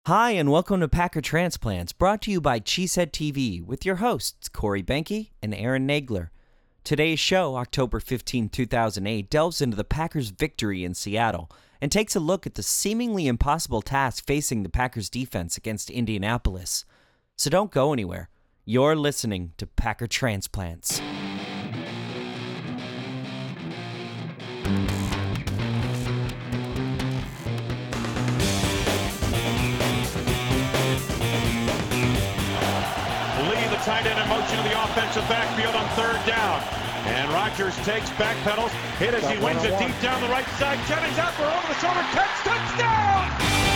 Hi, and welcome to Packer Transplants, brought to you by Cheesehead TV, with your hosts, Corey Benke and Aaron Nagler. Today's show, October 15, 2008, delves into the Packers' victory in Seattle and takes a look at the seemingly impossible task facing the Packers' defense against Indianapolis. So don't go anywhere. You're listening to Packer Transplants. Tight end in motion to the offensive backfield on third down. And Rodgers takes, backpedals, hit as he wings it deep down the right side. Jennings out for over the shoulder catch, touchdown!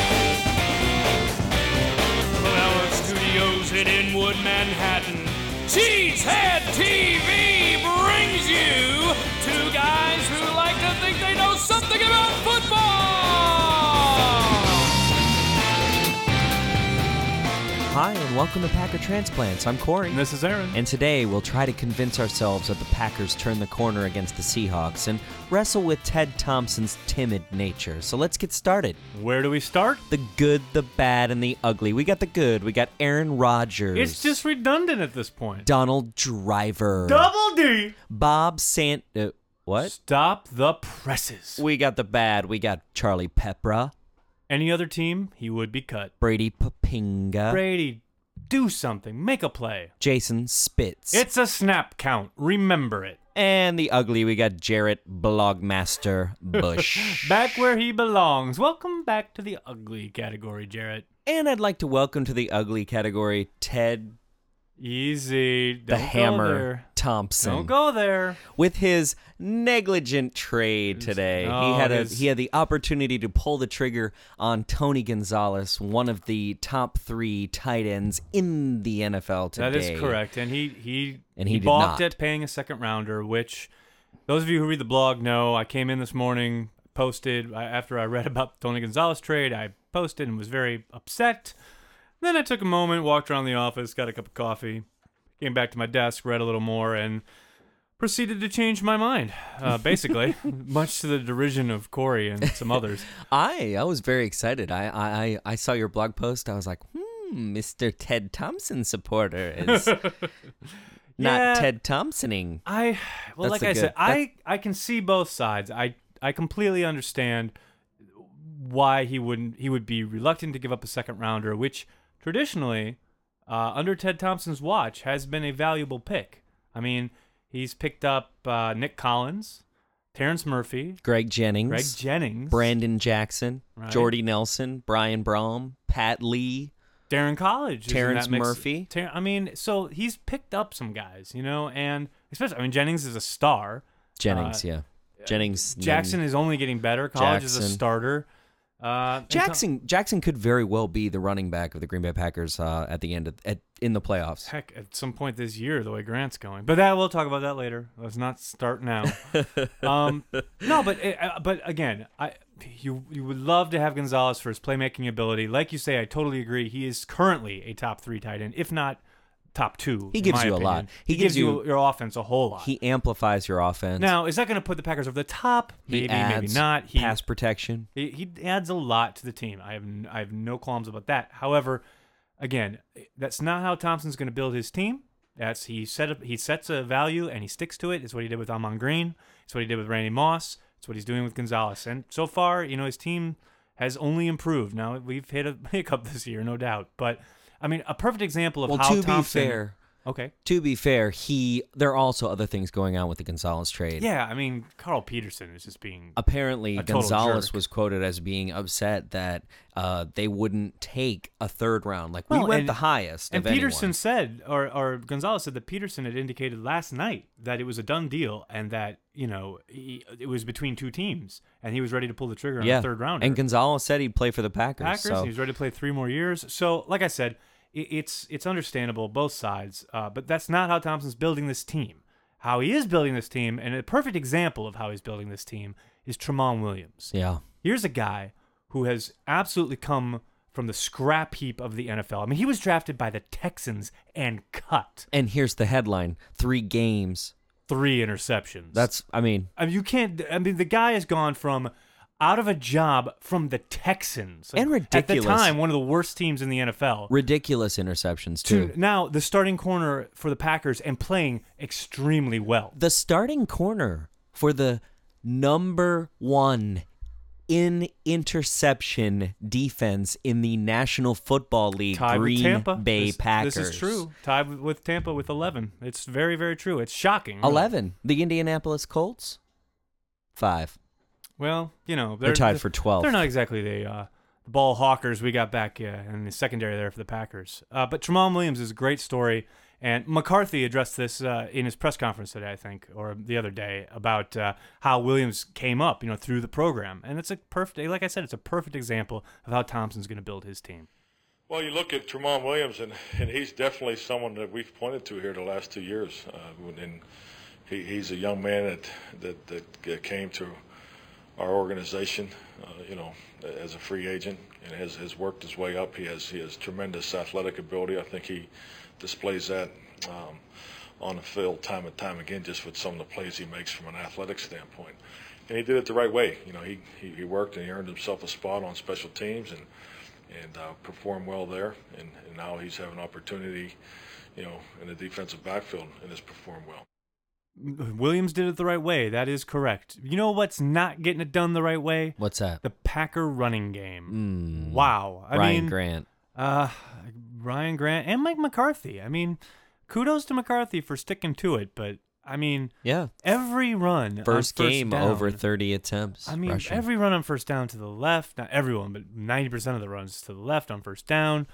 From our studios in Inwood, Manhattan, Cheesehead TV brings you two guys who like to think they know something about football! Hi, and welcome to Packer Transplants. I'm Corey. And this is Aaron. And today we'll try to convince ourselves that the Packers turned the corner against the Seahawks and wrestle with Ted Thompson's timid nature. So let's get started. Where do we start? The good, the bad, and the ugly. We got the good. We got Aaron Rodgers. It's just redundant at this point. Donald Driver. Double D! Bob what? Stop the presses. We got the bad. We got Charlie Peprah. Any other team, he would be cut. Brady Papinga. Brady, do something. Make a play. Jason Spitz. It's a snap count. Remember it. And the ugly, we got Jarrett Blogmaster Bush. Back where he belongs. Welcome back to the ugly category, Jarrett. And I'd like to welcome to the ugly category Ted Easy. the Hammer Thompson. Don't go there. With his negligent trade today. He had the opportunity to pull the trigger on Tony Gonzalez, one of the top 3 tight ends in the NFL today. That is correct. And he did balked not. at paying a second rounder, which those of you who read the blog know. I came in this morning, posted after I read about the Tony Gonzalez trade. I posted and was very upset. Then I took a moment, walked around the office, got a cup of coffee, came back to my desk, read a little more, and proceeded to change my mind, basically, much to the derision of Corey and some others. I was very excited. I saw your blog post. I was like, Mr. Ted Thompson supporter is not Ted Thompsoning. Like I said, I can see both sides. I completely understand why he would be reluctant to give up a second rounder, which traditionally, under Ted Thompson's watch, has been a valuable pick. I mean, he's picked up Nick Collins, Terrence Murphy, Greg Jennings, Brandon Jackson, right. Jordy Nelson, Brian Braum, Pat Lee, Darren College, Terrence Murphy. So he's picked up some guys, and especially, Jennings is a star. Jennings. Jackson is only getting better. College is a starter. Jackson could very well be the running back of the Green Bay Packers at the end in the playoffs. Heck, at some point this year, the way Grant's going. But we'll talk about that later. Let's not start now. But again, you would love to have Gonzalez for his playmaking ability. Like you say, I totally agree. He is currently a top 3 tight end, if not top 2. He gives you opinion. a lot. He gives you your offense a whole lot. He amplifies your offense. Now, is that going to put the Packers over the top? Maybe, maybe not. Pass protection. He adds a lot to the team. I have no qualms about that. However, again, that's not how Thompson's going to build his team. He sets a value and he sticks to it. It's what he did with Ahman Green. It's what he did with Randy Moss. It's what he's doing with Gonzalez. And so far, his team has only improved. Now, we've hit a hiccup this year, no doubt. But a perfect example of how Thompson... To be fair, there are also other things going on with the Gonzalez trade. Yeah, Carl Peterson is just being apparently a total Gonzalez jerk. was quoted as being upset that they wouldn't take a third round. Like, we went the highest. And of Peterson anyone. said, or Gonzalez said that Peterson had indicated last night that it was a done deal and that it was between 2 teams and he was ready to pull the trigger on the third rounder. And Gonzalez said he'd play for the Packers. He was ready to play 3 more years. So, like I said, it's understandable, both sides, but that's not how Thompson's building this team. How he is building this team, and a perfect example of how he's building this team, is Tramon Williams. Yeah. Here's a guy who has absolutely come from the scrap heap of the NFL. He was drafted by the Texans and cut. And here's the headline: 3 games, 3 interceptions. That's, you can't, the guy has gone from, out of a job from the Texans. And At the ridiculous. time, one of the worst teams in the NFL. Ridiculous interceptions, too. To now the starting corner for the Packers and playing extremely well. The starting corner for the number 1 in interception defense in the National Football League, Tied with Green Tampa. Bay Packers. This is true. Tied with Tampa with 11. It's very, very true. It's shocking. Really. 11. The Indianapolis Colts, 5. Well, you know, They're tied for 12th. They're not exactly the ball hawkers we got back in the secondary there for the Packers. But Tramon Williams is a great story, and McCarthy addressed this in his press conference today, I think, or the other day, about how Williams came up, through the program, and it's a perfect, like I said, it's a perfect example of how Thompson's going to build his team. Well, you look at Tramon Williams, and he's definitely someone that we've pointed to here the last 2 years, and he's a young man that came to our organization, as a free agent, and has worked his way up. He has tremendous athletic ability. I think he displays that on the field time and time again, just with some of the plays he makes from an athletic standpoint. And he did it the right way. He worked and he earned himself a spot on special teams and performed well there. And now he's having an opportunity, in the defensive backfield, and has performed well. Williams did it the right way. That is correct. You know what's not getting it done the right way? What's that? The Packer running game. Wow. Ryan Grant. Ryan Grant and Mike McCarthy. I mean, kudos to McCarthy for sticking to it, but I mean, yeah, every run first on game down, over 30 attempts. I mean, rushing. every run on first down to the left. Not everyone, but 90% of the runs to the left on first down.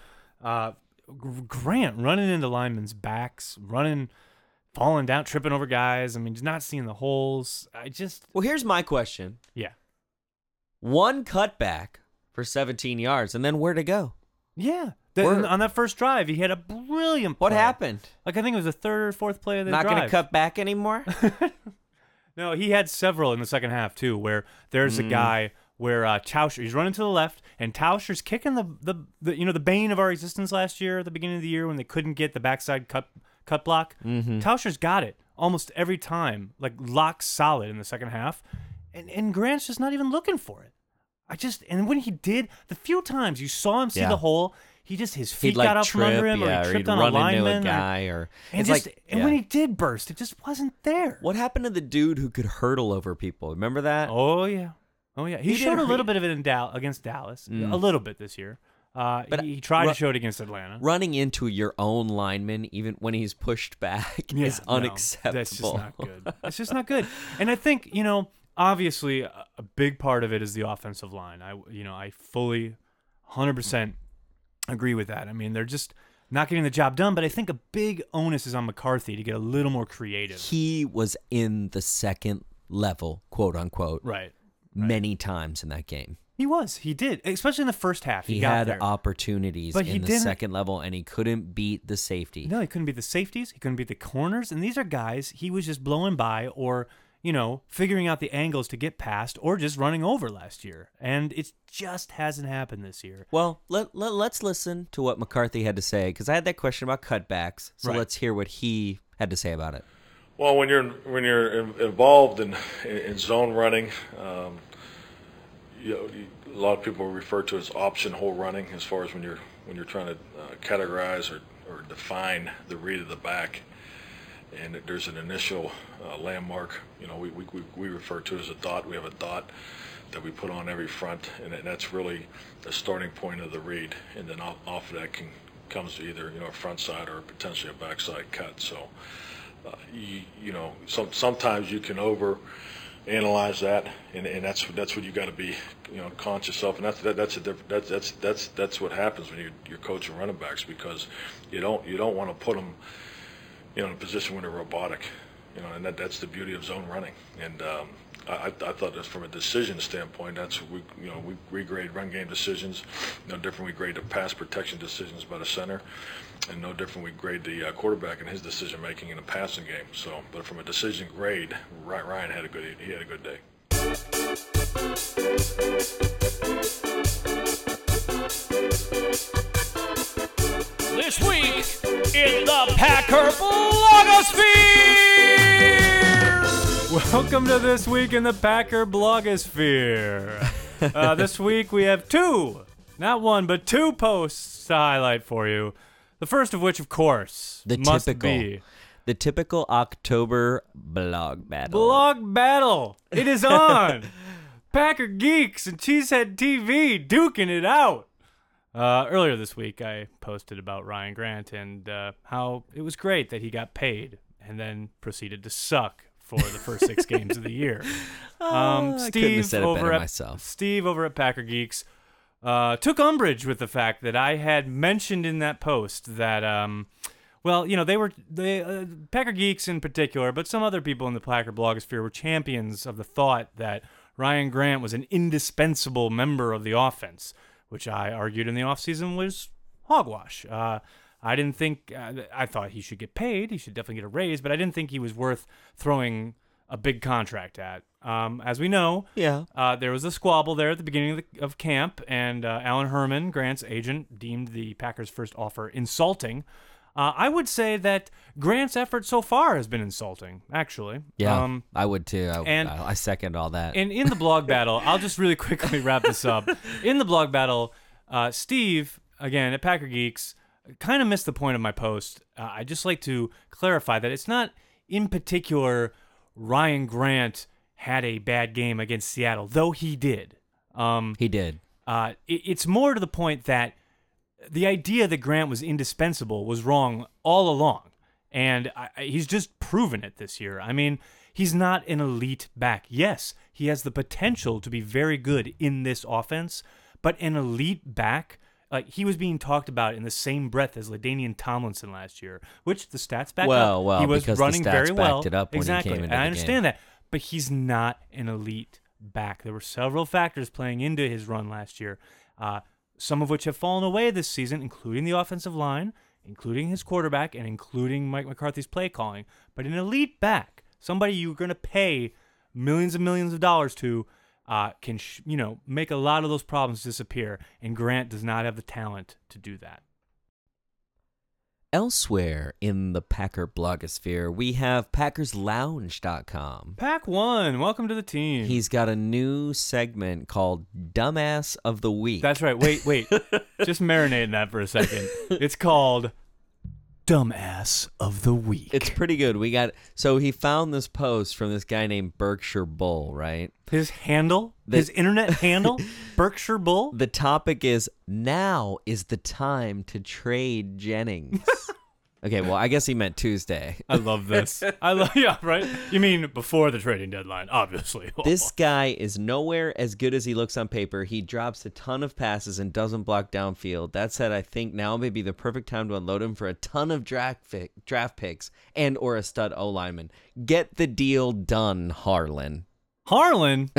Grant running into linemen's backs, falling down, tripping over guys. I mean, just not seeing the holes. Well, here's my question. Yeah. One cutback for 17 yards, and then where to go? Yeah. On that first drive, he had a brilliant play. What happened? I think it was the third or fourth play of the Not drive. going to cut back anymore? No, he had several in the second half, too, where there's a guy where Tauscher, he's running to the left, and Tauscher's kicking the bane of our existence last year at the beginning of the year when they couldn't get the backside cut block. Tauscher's got it almost every time, like locked solid in the second half, and Grant's just not even looking for it. And when he did, the few times you saw him see the hole, his feet got out from under him, or he tripped on a lineman, into a guy, and when he did burst, it just wasn't there. What happened to the dude who could hurdle over people? Remember that? Oh yeah. He showed a little bit of it against Dallas, a little bit this year. But he tried to show it against Atlanta. Running into your own lineman, even when he's pushed back, is unacceptable. That's just not good. It's just not good. And I think, obviously a big part of it is the offensive line. I fully 100% agree with that. I mean, they're just not getting the job done, but I think a big onus is on McCarthy to get a little more creative. He was in the second level, quote unquote, right. many times in that game. He did, especially in the first half. He got had there. opportunities But in the second level, and he couldn't beat the safety. No, he couldn't beat the safeties. He couldn't beat the corners. And these are guys he was just blowing by or, figuring out the angles to get past or just running over last year. And it just hasn't happened this year. Well, let's listen to what McCarthy had to say, because I had that question about cutbacks. So let's hear what he had to say about it. Well, when you're involved in zone running, a lot of people refer to it as option hole running, as far as when you're trying to categorize or define the read of the back. And there's an initial landmark, we refer to as a dot. We have a dot that we put on every front, and that's really the starting point of the read. And then off of that comes either a front side or potentially a backside cut. So, sometimes you can over analyze that, and that's what you got to be conscious of, and that's what happens when you're coaching running backs, because you don't want to put them in a position where they're robotic, and that's the beauty of zone running. And I thought that from a decision standpoint, that's what we grade run game decisions. No different we grade the pass protection decisions by the center, and no different we grade the quarterback and his decision making in the passing game. So, but from a decision grade, Ryan had a good day. This week in the Packer blogosphere. Welcome to This Week in the Packer blogosphere. This week we have two, not one, but two posts to highlight for you. The first of which, of course, must be the typical October blog battle. Blog Battle. It is on. Packer Geeks and Cheesehead TV duking it out. Earlier this week, I posted about Ryan Grant and how it was great that he got paid and then proceeded to suck for the first 6 games of the year. I couldn't have said it better myself. Steve over at Packer Geeks took umbrage with the fact that I had mentioned in that post that, Packer Geeks in particular, but some other people in the Packer blogosphere were champions of the thought that Ryan Grant was an indispensable member of the offense, which I argued in the offseason was hogwash. I didn't think I thought he should get paid. He should definitely get a raise, but I didn't think he was worth throwing a big contract at. As we know, there was a squabble there at the beginning of camp, and Alan Herman, Grant's agent, deemed the Packers' first offer insulting. I would say that Grant's effort so far has been insulting, actually. Yeah, I would too. I second all that. And in the blog battle, I'll just really quickly wrap this up. In the blog battle, Steve, again, at Packer Geeks, kind of missed the point of my post. I'd just like to clarify that it's not in particular Ryan Grant had a bad game against Seattle, though he did. He did. It's more to the point that the idea that Grant was indispensable was wrong all along, and he's just proven it this year. I mean, he's not an elite back. Yes, he has the potential to be very good in this offense, but an elite back, like he was being talked about in the same breath as LaDainian Tomlinson last year, which the stats back up. Well, he was because running the stats very well. backed it up when exactly, he came into and I the understand game. that, but he's not an elite back. There were several factors playing into his run last year. Some of which have fallen away this season, including the offensive line, including his quarterback, and including Mike McCarthy's play calling. But an elite back, somebody you're going to pay millions and millions of dollars to, can make a lot of those problems disappear, and Grant does not have the talent to do that. Elsewhere in the Packer blogosphere, we have PackersLounge.com. Pack One, welcome to the team. He's got a new segment called Dumbass of the Week. That's right. Wait. Just marinate in that for a second. It's called Dumbass of the Week. It's pretty good. So he found this post from this guy named Berkshire Bull, right? His handle, his internet handle, Berkshire Bull. The topic is, now is the time to trade Jennings. Okay, well, I guess he meant Tuesday. I love this. Yeah, right? You mean before the trading deadline, obviously. This guy is nowhere as good as he looks on paper. He drops a ton of passes and doesn't block downfield. That said, I think now may be the perfect time to unload him for a ton of draft picks and or a stud O-lineman. Get the deal done, Harlan. Harlan?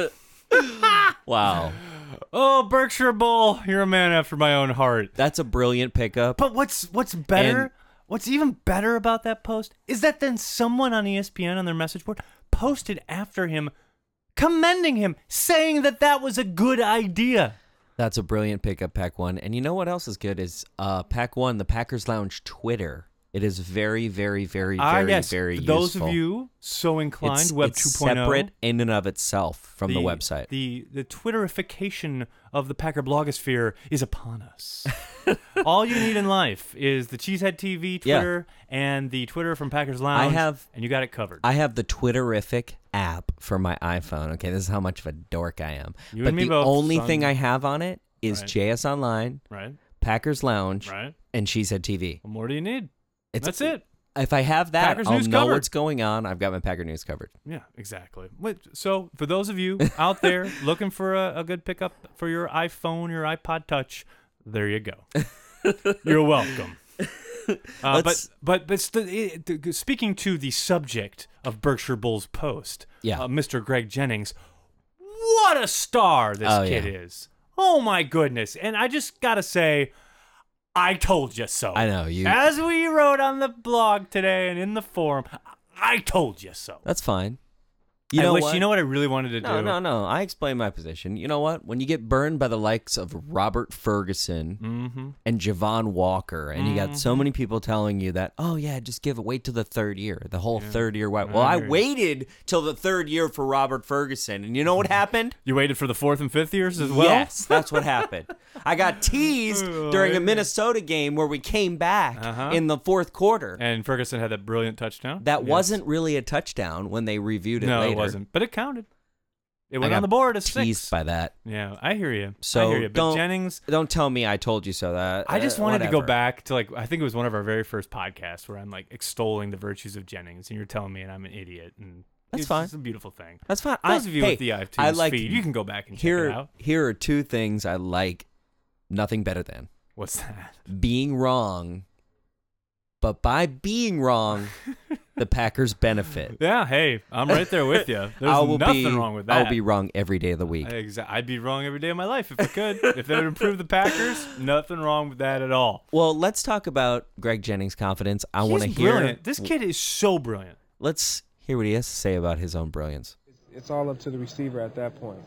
Wow. Oh, Berkshire Bull, you're a man after my own heart. That's a brilliant pickup. But what's better? What's even better about that post is that then someone on ESPN on their message board posted after him, commending him, saying that was a good idea. That's a brilliant pickup, Pack One. And you know what else is good is Pack One, the Packers Lounge Twitter. It is very, very, very, very, yes. very For useful. Those of you so inclined, Web 2.0. It's separate in and of itself from the website. The Twitterification of the Packer blogosphere is upon us. All you need in life is the Cheesehead TV Twitter and the Twitter from Packers Lounge, and you got it covered. I have the Twitterific app for my iPhone. Okay, this is how much of a dork I am. You but and me the both, only son. thing I have on it is JS Online, right, Packers Lounge, right, and Cheesehead TV. What more do you need? That's it. If I have that, Packers I'll news know covered. what's going on. I've got my Packer news covered. Yeah, exactly. So for those of you out there looking for a good pickup for your iPhone, your iPod Touch, there you go. You're welcome. But speaking to the subject of Berkshire Bull's post, Mr. Greg Jennings, what a star this kid is. Oh, my goodness. And I just got to say, I told you so. I know. You. As we wrote on the blog today and in the forum, I told you so. That's fine. You know I wish, what? you know what I really wanted to do? No. I explain my position. You know what? When you get burned by the likes of Robert Ferguson Mm-hmm. and Javon Walker, and you got so many people telling you that, oh yeah, just wait till the third year, the whole third year. Well, I waited till the third year for Robert Ferguson, and you know what happened? You waited for the 4th and 5th years as well? Yes, that's what happened. I got teased during a Minnesota game where we came back in the fourth quarter. And Ferguson had that brilliant touchdown. That wasn't really a touchdown when they reviewed it No, later. it wasn't. But it counted. It I went got on the board as 6. teased by that. Yeah, I hear you. So I hear you. But Jennings, don't tell me I told you so. That I just wanted to go whatever. back to I think it was one of our very first podcasts where I'm extolling the virtues of Jennings, and you're telling me and I'm an idiot, and That's it's fine. It's a beautiful thing. That's fine. Those of you hey, with the I iTunes like feed, you can go back and check it out. Here are two things I like nothing better than What's that? being wrong, but by being wrong, the Packers benefit. Yeah, hey, I'm right there with you. There's I will nothing wrong with that. I'll be wrong every day of the week. I'd be wrong every day of my life if I could. If that would improve the Packers, nothing wrong with that at all. Well, let's talk about Greg Jennings' confidence. I want to He's hear. brilliant. This kid is so brilliant. Let's hear what he has to say about his own brilliance. It's all up to the receiver at that point.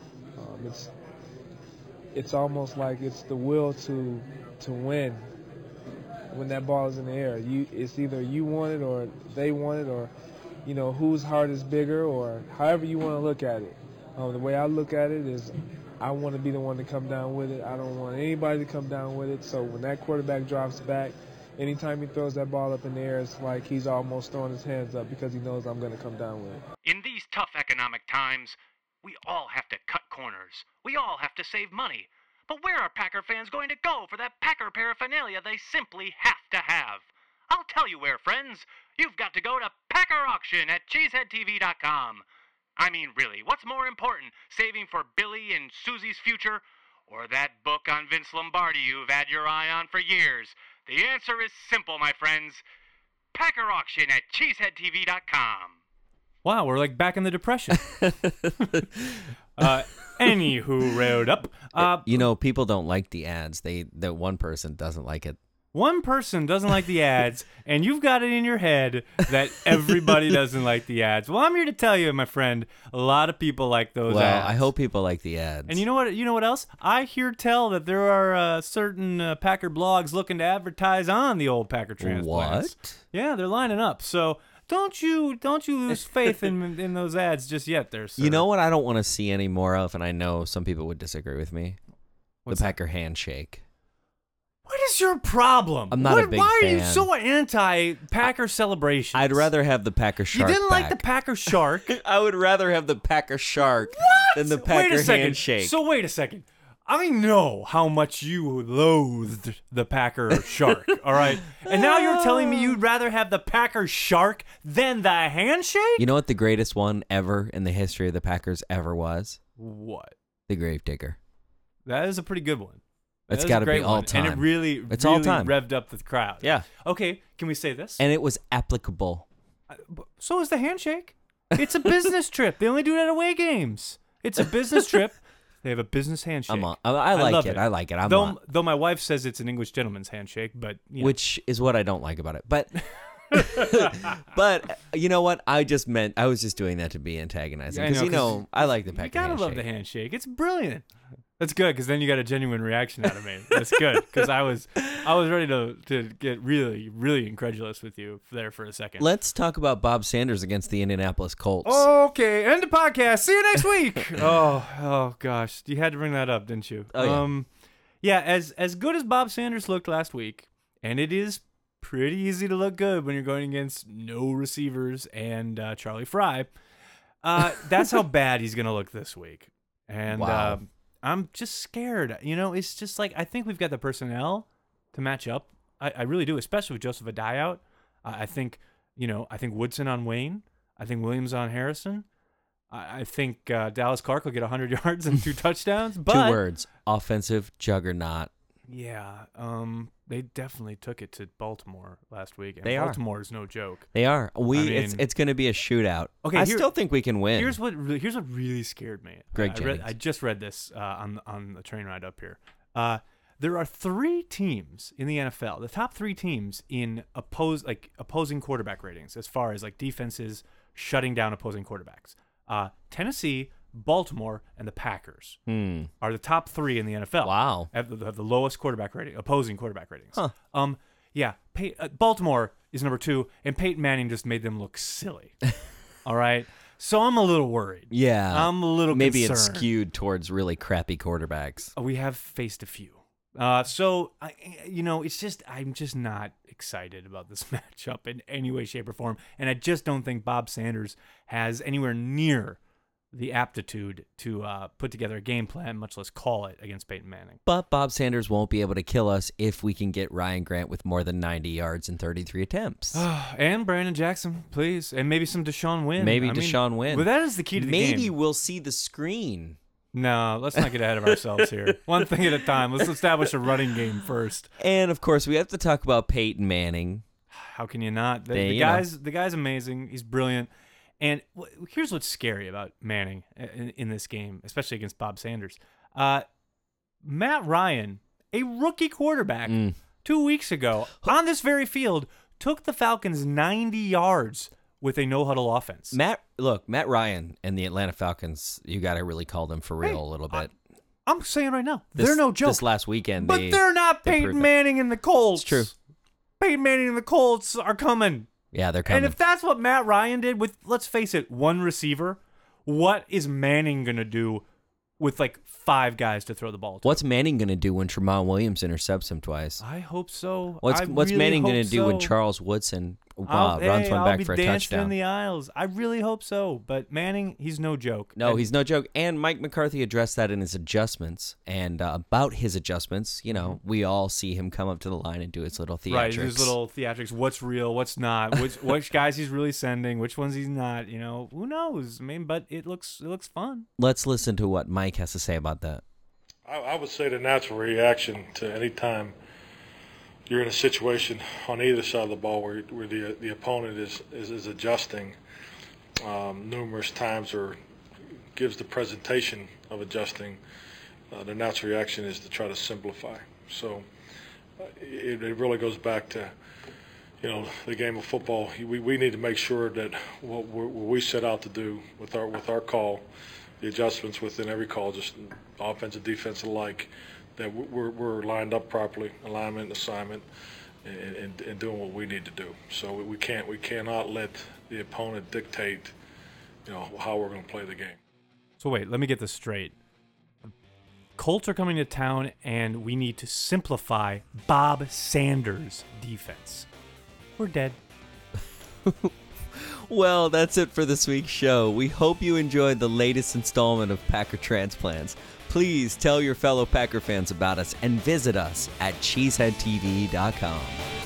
It's almost like it's the will to win when that ball is in the air. It's either you want it or they want it, or whose heart is bigger, or however you want to look at it. The way I look at it is I want to be the one to come down with it. I don't want anybody to come down with it. So when that quarterback drops back, anytime he throws that ball up in the air, it's like he's almost throwing his hands up because he knows I'm going to come down with it. In these tough economic times, we all have to cut corners. We all have to save money. But where are Packer fans going to go for that Packer paraphernalia they simply have to have? I'll tell you where, friends. You've got to go to Packer Auction at CheeseheadTV.com. I mean, really, what's more important, saving for Billy and Susie's future, or that book on Vince Lombardi you've had your eye on for years? The answer is simple, my friends. Packer Auction at CheeseheadTV.com. Wow, we're back in the Depression. Anywho, rode up. People don't like the ads. That one person doesn't like it. One person doesn't like the ads, and you've got it in your head that everybody doesn't like the ads. Well, I'm here to tell you, my friend, a lot of people like those ads. I hope people like the ads. And you know what? You know what else? I hear tell that there are certain Packer blogs looking to advertise on the old Packer transplants. What? Yeah, they're lining up. So don't you lose faith in those ads just yet, there, sir. You know what I don't want to see any more of, and I know some people would disagree with me? What's the Packer handshake. What is your problem? I'm not a big Why are you fan. so anti-Packer celebrations? I'd rather have the Packer shark. You didn't like the back. Packer shark. I would rather have the Packer shark than the Wait Packer a second. handshake. So wait a second. I know how much you loathed the Packer shark, all right? And now you're telling me you'd rather have the Packer shark than the handshake? You know what the greatest one ever in the history of the Packers ever was? What? The Gravedigger. That is a pretty good one. It's That is got a to be great all one. time. And it really, It's really all time. revved up the crowd. Yeah. Okay, can we say this? And it was applicable. So is the handshake. It's a business trip. They only do it at away games. It's a business trip. They have a business handshake. I'm on. I like love it. I like it. I'm though, on. though my wife says it's an English gentleman's handshake, but Which is what I don't like about it. But but you know what? I was just doing that to be antagonizing I because know, I like the Packer You gotta handshake. love the handshake. It's brilliant. That's good because then you got a genuine reaction out of me. That's good because I was ready to get really, really incredulous with you there for a second. Let's talk about Bob Sanders against the Indianapolis Colts. Okay, end the podcast. See you next week. oh gosh, you had to bring that up, didn't you? Oh, yeah. As good as Bob Sanders looked last week, and it is pretty easy to look good when you're going against no receivers and Charlie Fry. That's how bad he's gonna look this week, and Wow. I'm just scared. It's just I think we've got the personnel to match up. I really do, especially with Joseph Adai out. I think Woodson on Wayne. I think Williams on Harrison. I think Dallas Clark will get 100 yards and 2 touchdowns. But 2 words: offensive juggernaut. yeah, they definitely took it to Baltimore last week. And They are. Baltimore is no joke. They are. mean- It's going to be a shootout. Okay, I here- still think we can win. Here's what really scared me. Greg Jennings. I just read this on the train ride up here. There are 3 teams in the NFL, the top 3 teams in opposing quarterback ratings, as far as defenses shutting down opposing quarterbacks. Tennessee, Baltimore, and the Packers are the top 3 in the NFL. Wow. Have the lowest quarterback rating, opposing quarterback ratings. Huh. Yeah. Baltimore is number 2, and Peyton Manning just made them look silly. All right. So I'm a little worried. Yeah. I'm a little Maybe concerned. it's skewed towards really crappy quarterbacks. We have faced a few. It's just I'm just not excited about this matchup in any way, shape, or form, and I just don't think Bob Sanders has anywhere near the aptitude to put together a game plan, much less call it against Peyton Manning. But Bob Sanders won't be able to kill us if we can get Ryan Grant with more than 90 yards and 33 attempts. And Brandon Jackson, please, and maybe some Deshaun Wynn. Deshaun Wynn. But that is the key to the game. Maybe we'll see the screen. No, let's not get ahead of ourselves here. One thing at a time. Let's establish a running game first. And, of course, we have to talk about Peyton Manning. How can you not? The guy's amazing. He's brilliant. And here's what's scary about Manning in this game, especially against Bob Sanders. Matt Ryan, a rookie quarterback, 2 weeks ago on this very field, took the Falcons 90 yards with a no-huddle offense. Matt Ryan and the Atlanta Falcons, you got to really call them for real a little bit. I'm saying right now, they're no joke. This last weekend, but they're not Peyton Manning and the Colts. It's true. Peyton Manning and the Colts are coming. Yeah, they're coming. And if that's what Matt Ryan did with, let's face it, one receiver, what is Manning going to do with like 5 guys to throw the ball to? What's Manning going to do when Tramon Williams intercepts him twice? I hope so. What's Manning going to do when Charles Woodson runs one back for a touchdown? I'll be dancing in the aisles. I really hope so. But Manning, he's no joke. No, he's no joke. And Mike McCarthy addressed that in his adjustments. And about his adjustments, we all see him come up to the line and do his little theatrics. Right, his little theatrics. What's real, what's not, which guys he's really sending, which ones he's not. Who knows? But it looks fun. Let's listen to what Mike has to say about that. I would say the natural reaction to any time you're in a situation on either side of the ball where the opponent is adjusting numerous times or gives the presentation of adjusting, the natural reaction is to try to simplify. So it really goes back to the game of football. We need to make sure that what we set out to do with our call, the adjustments within every call, just offense and defense alike, that we're lined up properly, alignment and assignment, and doing what we need to do. So we cannot let the opponent dictate, how we're going to play the game. So wait, let me get this straight. Colts are coming to town, and we need to simplify Bob Sanders' defense. We're dead. Well, that's it for this week's show. We hope you enjoyed the latest installment of Packer Transplants. Please tell your fellow Packer fans about us and visit us at cheeseheadtv.com.